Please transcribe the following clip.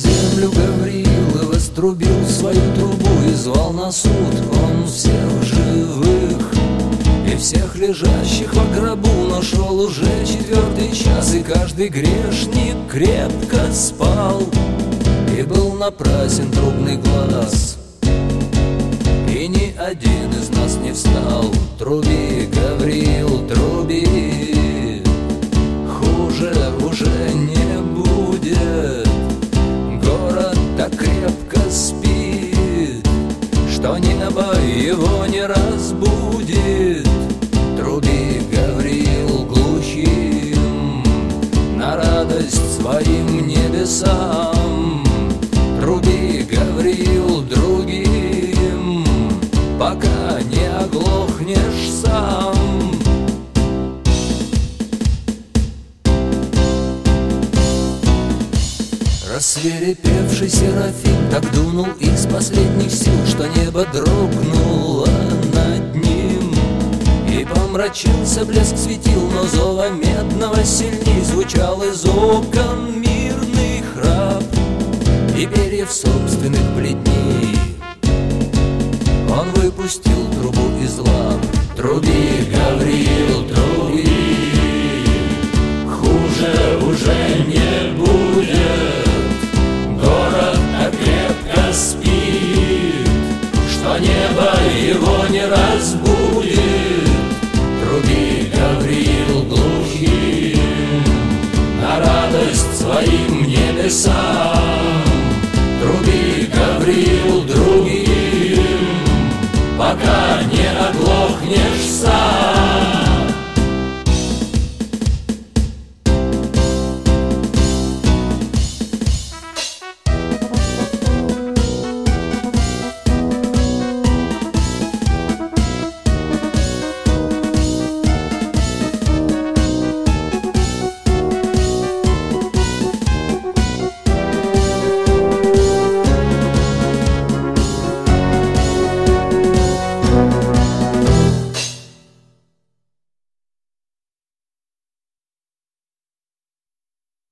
землю Гаврила вострубил свою трубу и звал на суд он всех живых и всех лежащих во гробу. Но шел уже 4-й час, и каждый грешник крепко спал, и был напрасен трубный глаз, и ни один из нас не встал. Труби, Гаврил, труби, хуже уже не будет. Город так крепко спит, что небо его не разбудит. Труби, Гаврил, глухим, на радость своим небесам. Труби, Гаврил, другим, пока не оглохнешь сам. Рассвирепевший Серафим так дунул из последних сил, что небо дрогнуло над ним, и помрачился блеск светил, но зова медного сильней звучал из окон мирный храп и перьев собственных бледней. Он выпустил трубу из лап. Труби, Гаврил, труби, хуже уже не будет. Город так крепко спит, что небо его не разбудит. Труби, Гаврил, глухим, на радость своим небесам. Труби, Гаврил, другим, пока не оглохнешь сам.